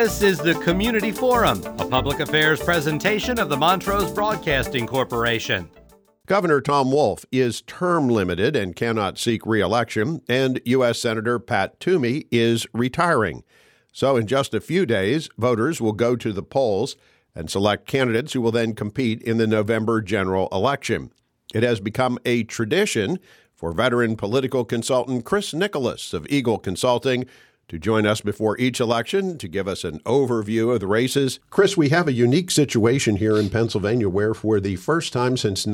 This is the Community Forum, a public affairs presentation of the Montrose Broadcasting Corporation. Governor Tom Wolf is term limited and cannot seek re-election, and U.S. Senator Pat Toomey is retiring. So in just a few days, voters will go to the polls and select candidates who will then compete in the November general election. It has become a tradition for veteran political consultant Chris Nicholas of Eagle Consulting to join us before each election to give us an overview of the races. Chris, we have a unique situation here in Pennsylvania where for the first time since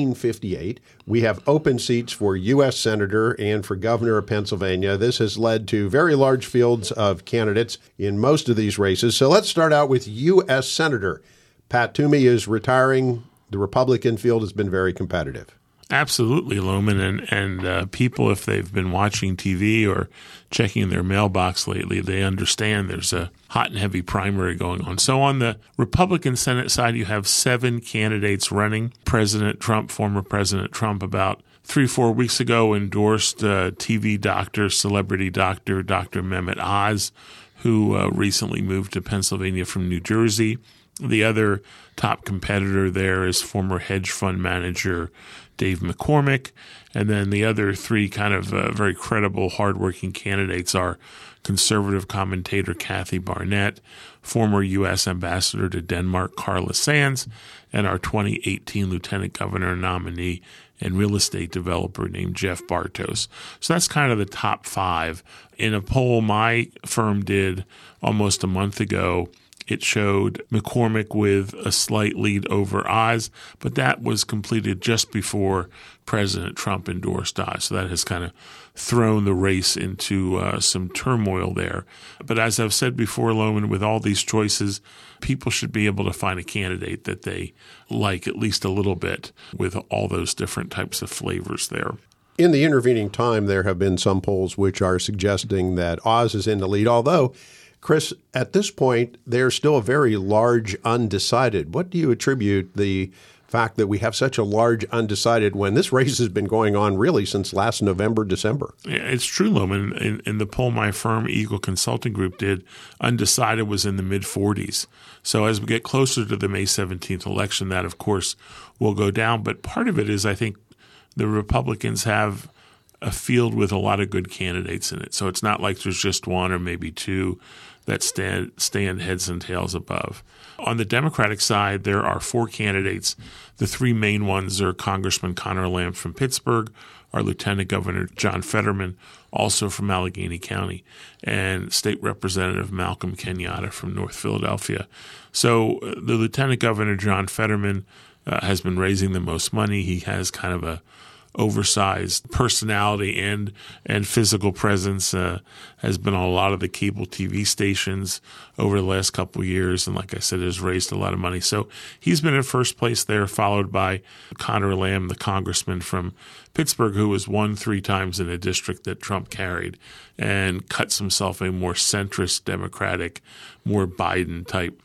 1958, we have open seats for U.S. Senator and for Governor of Pennsylvania. This has led to very large fields of candidates in most of these races. So let's start out with U.S. Senator. Pat Toomey is retiring. The Republican field has been very competitive. Absolutely, Loman, and people, if they've been watching TV or checking their mailbox lately, they understand there's a hot and heavy primary going on. So on the Republican Senate side, you have 7 candidates running. President Trump, former President Trump, about 3-4 weeks ago endorsed TV doctor, celebrity doctor, Dr. Mehmet Oz, who recently moved to Pennsylvania from New Jersey. The other top competitor there is former hedge fund manager Dave McCormick. And then the other 3 kind of very credible, hardworking candidates are conservative commentator Kathy Barnett, former U.S. ambassador to Denmark Carla Sands, and our 2018 lieutenant governor nominee and real estate developer named Jeff Bartos. So that's kind of the top 5. In a poll my firm did almost a month ago, it showed McCormick with a slight lead over Oz, but that was completed just before President Trump endorsed Oz. So that has kind of thrown the race into some turmoil there. But as I've said before, Loman, with all these choices, people should be able to find a candidate that they like at least a little bit with all those different types of flavors there. In the intervening time, there have been some polls which are suggesting that Oz is in the lead, although Chris, at this point, there's still a very large undecided. What do you attribute the fact that we have such a large undecided when this race has been going on really since last November, December? Yeah, it's true, Loman. In the poll my firm, Eagle Consulting Group, did, undecided was in the mid-40s. So as we get closer to the May 17th election, that, of course, will go down. But part of it is I think the Republicans have a field with a lot of good candidates in it. So it's not like there's just 1 or maybe 2 that stand heads and tails above. On the Democratic side, there are 4 candidates. The 3 main ones are Congressman Conor Lamb from Pittsburgh, our Lieutenant Governor John Fetterman, also from Allegheny County, and State Representative Malcolm Kenyatta from North Philadelphia. So the Lieutenant Governor John Fetterman has been raising the most money. He has kind of a oversized personality and physical presence, has been on a lot of the cable TV stations over the last couple of years, and like I said, has raised a lot of money. So he's been in first place there, followed by Conor Lamb, the congressman from Pittsburgh, who has won 3 times in a district that Trump carried and cuts himself a more centrist Democratic, more Biden-type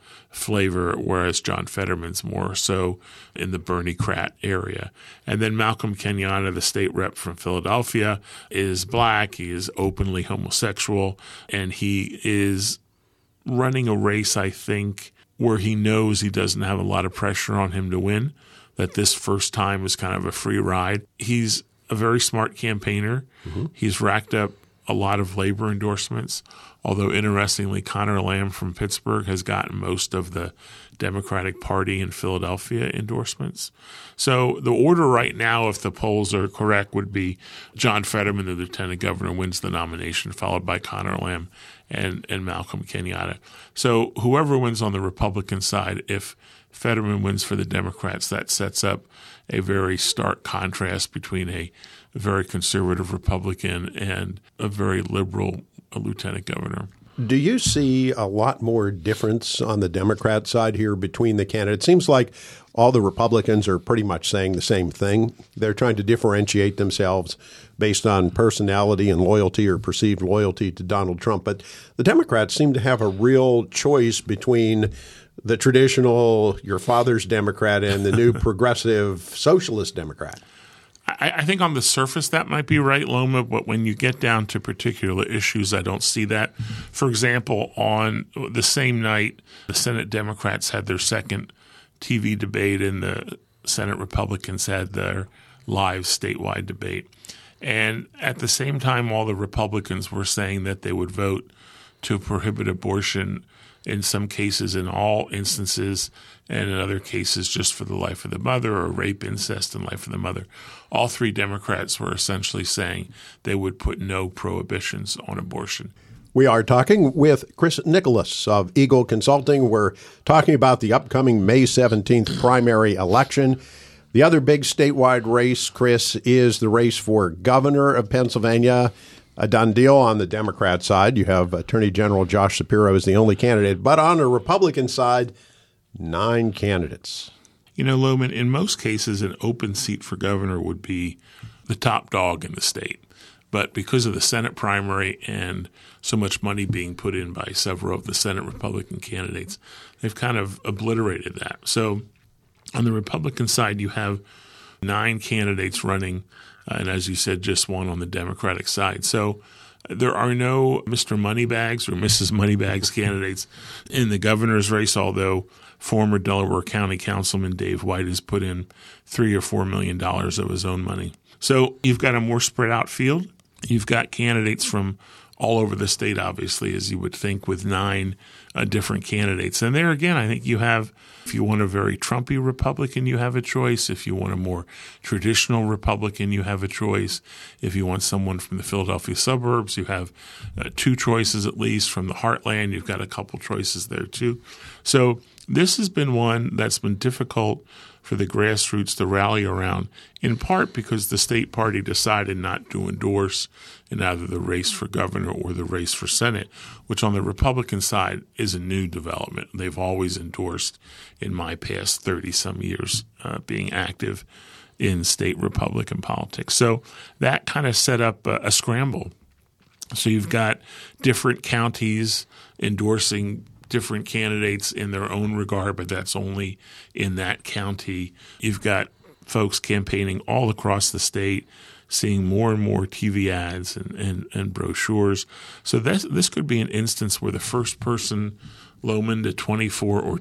flavor, whereas John Fetterman's more so in the Bernie-crat area. And then Malcolm Kenyatta, the state rep from Philadelphia, is black, he is openly homosexual, and he is running a race, I think, where he knows he doesn't have a lot of pressure on him to win, that this first time was kind of a free ride. He's a very smart campaigner. Mm-hmm. He's racked up a lot of labor endorsements, although interestingly, Conor Lamb from Pittsburgh has gotten most of the Democratic Party in Philadelphia endorsements. So the order right now, if the polls are correct, would be John Fetterman, the Lieutenant Governor, wins the nomination, followed by Conor Lamb and Malcolm Kenyatta. So whoever wins on the Republican side, if Fetterman wins for the Democrats, that sets up a very stark contrast between a very conservative Republican and a very liberal lieutenant governor. Do you see a lot more difference on the Democrat side here between the candidates? It seems like all the Republicans are pretty much saying the same thing. They're trying to differentiate themselves based on personality and loyalty or perceived loyalty to Donald Trump. But the Democrats seem to have a real choice between the traditional, your father's Democrat and the new progressive socialist Democrat. I think on the surface that might be right, Loma, but when you get down to particular issues, I don't see that. For example, on the same night, the Senate Democrats had their second TV debate and the Senate Republicans had their live statewide debate. And at the same time, all the Republicans were saying that they would vote to prohibit abortion in some cases, in all instances, and in other cases just for the life of the mother, or rape, incest, and life of the mother. All three Democrats were essentially saying they would put no prohibitions on abortion. We are talking with Chris Nicholas of Eagle Consulting. We're talking about the upcoming May 17th primary election. The other big statewide race, Chris, is the race for governor of Pennsylvania. A done deal on the Democrat side. You have Attorney General Josh Shapiro as the only candidate. But on the Republican side, 9 candidates. You know, Loman, in most cases, an open seat for governor would be the top dog in the state. But because of the Senate primary and so much money being put in by several of the Senate Republican candidates, they've kind of obliterated that. So on the Republican side, you have 9 candidates running, and as you said, just one on the Democratic side. So there are no Mr. Moneybags or Mrs. Moneybags candidates in the governor's race, although former Delaware County Councilman Dave White has put in $3 or $4 million of his own money. So you've got a more spread out field. You've got candidates from all over the state, obviously, as you would think, with 9 different candidates. And there again, I think you have, if you want a very Trumpy Republican, you have a choice. If you want a more traditional Republican, you have a choice. If you want someone from the Philadelphia suburbs, you have 2 choices at least. From the heartland, you've got a couple choices there too. So this has been one that's been difficult for the grassroots to rally around, in part because the state party decided not to endorse in either the race for governor or the race for Senate, which on the Republican side is a new development. They've always endorsed in my past 30-some years being active in state Republican politics. So that kind of set up a scramble. So you've got different counties endorsing different candidates in their own regard, but that's only in that county. You've got folks campaigning all across the state, seeing more and more TV ads and brochures. So this could be an instance where the first person, Loman, to 24 or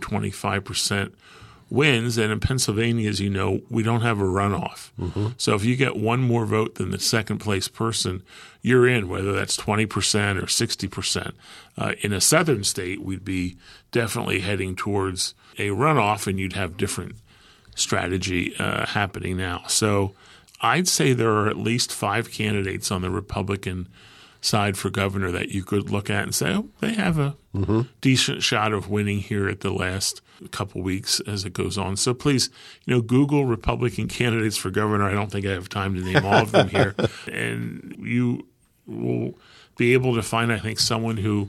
25% wins. And in Pennsylvania, as you know, we don't have a runoff. Mm-hmm. So if you get one more vote than the second place person, you're in, whether that's 20% or 60%. In a southern state, we'd be definitely heading towards a runoff, and you'd have different strategy happening now. So I'd say there are at least 5 candidates on the Republican side for governor that you could look at and say, oh, they have a decent shot of winning here at the last couple weeks as it goes on. So please, Google Republican candidates for governor. I don't think I have time to name all of them here. And you will be able to find, I think, someone who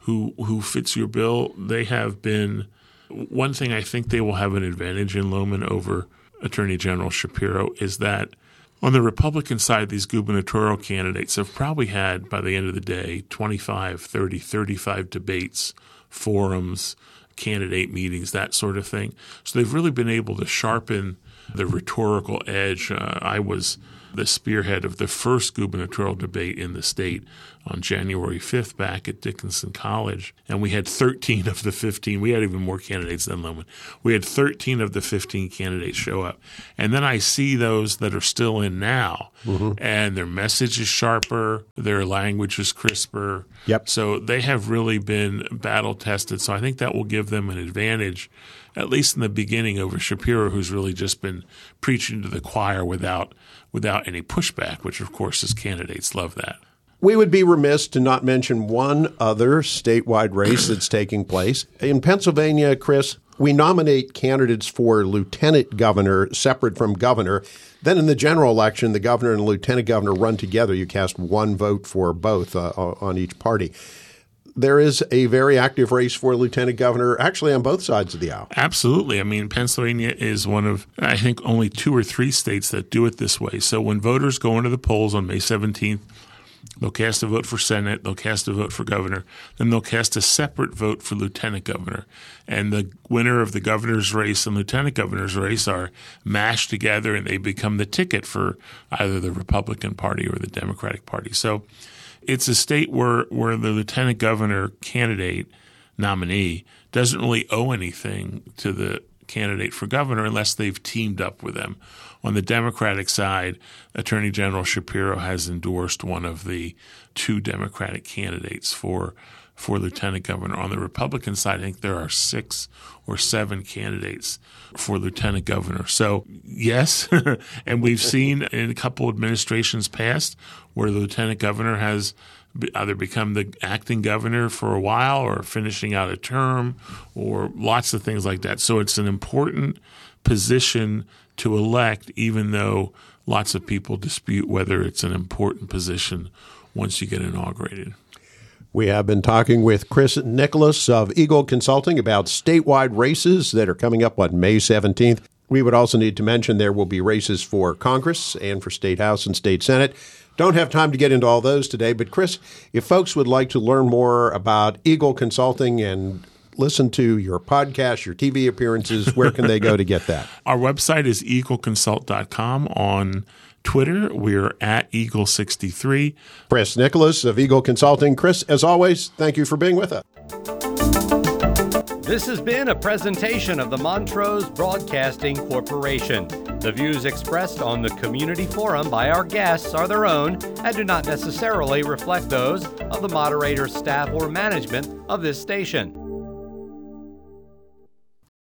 fits your bill. They have been – one thing I think they will have an advantage in, Loman, over Attorney General Shapiro is that on the Republican side, these gubernatorial candidates have probably had, by the end of the day, 25, 30, 35 debates, forums, candidate meetings, that sort of thing. So they've really been able to sharpen the rhetorical edge. I was the spearhead of the first gubernatorial debate in the state on January 5th back at Dickinson College. And we had 13 of the 15. We had even more candidates than Loman. We had 13 of the 15 candidates show up. And then I see those that are still in now, and their message is sharper, their language is crisper. Yep. So they have really been battle tested. So I think that will give them an advantage, at least in the beginning, over Shapiro, who's really just been preaching to the choir without any pushback, which, of course, his candidates love that. We would be remiss to not mention one other statewide race that's taking place. In Pennsylvania, Chris, we nominate candidates for lieutenant governor separate from governor. Then in the general election, the governor and lieutenant governor run together. You cast one vote for both on each party. There is a very active race for lieutenant governor actually on both sides of the aisle. Absolutely. I mean, Pennsylvania is one of, I think, only 2 or 3 states that do it this way. So when voters go into the polls on May 17th, They'll cast a vote for Senate. They'll cast a vote for governor. Then they'll cast a separate vote for lieutenant governor. And the winner of the governor's race and lieutenant governor's race are mashed together, and they become the ticket for either the Republican Party or the Democratic Party. So it's a state where the lieutenant governor candidate nominee doesn't really owe anything to the candidate for governor unless they've teamed up with them. On the Democratic side, Attorney General Shapiro has endorsed one of the two Democratic candidates for lieutenant governor. On the Republican side, I think there are 6 or 7 candidates for lieutenant governor. So, yes, and we've seen in a couple administrations past where the lieutenant governor has either become the acting governor for a while or finishing out a term or lots of things like that. So it's an important position to elect, even though lots of people dispute whether it's an important position once you get inaugurated. We have been talking with Chris Nicholas of Eagle Consulting about statewide races that are coming up on May 17th. We would also need to mention there will be races for Congress and for State House and State Senate. Don't have time to get into all those today, but Chris, if folks would like to learn more about Eagle Consulting and listen to your podcast, your TV appearances, where can they go to get that? Our website is eagleconsult.com. On Twitter, we're at Eagle63. Chris Nicholas of Eagle Consulting. Chris, as always, thank you for being with us. This has been a presentation of the Montrose Broadcasting Corporation. The views expressed on the community forum by our guests are their own and do not necessarily reflect those of the moderator, staff, or management of this station.